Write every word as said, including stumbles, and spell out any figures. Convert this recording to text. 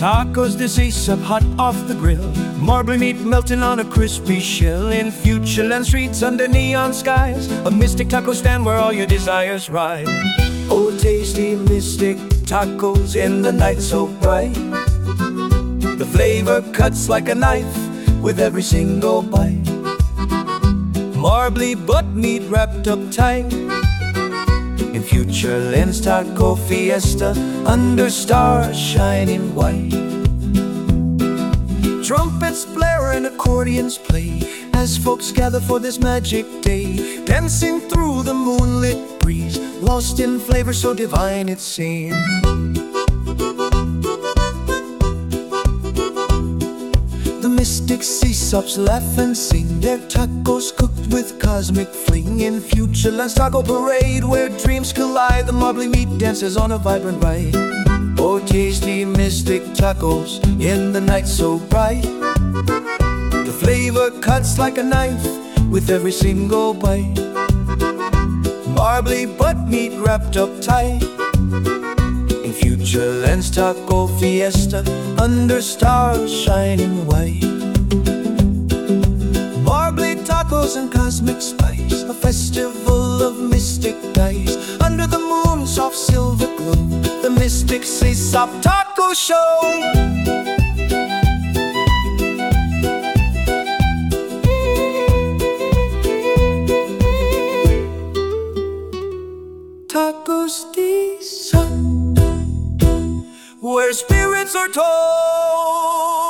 Tacos de sisap hot off the grill, marbly meat melting on a crispy shell. In Futureland streets under neon skies, a mystic taco stand where all your desires ride. Oh, tasty mystic tacos in the night so bright. The flavor cuts like a knife with every single bite. Marbly butt meat wrapped up tight in Futureland's Taco Fiesta under stars shining white. Trumpets blare and accordions play as folks gather for this magic day, dancing through the moonlit breeze, lost in flavor so divine it seems. The mystic sisaps laugh and sing, their tacos cooked with cosmic fling. In Futureland's taco parade where dreams collide, the marbly meat dances on a vibrant ride. Oh, tasty mystic tacos in the night so bright. The flavor cuts like a knife with every single bite. Marbly butt meat wrapped up tight in Futureland's Taco Fiesta under stars shining white. Marbly tacos and cosmic spice, a festival of mystic dice. Under the moon's soft silver glow, the mystic sisap taco show. Tacos de sisap, where spirits are told.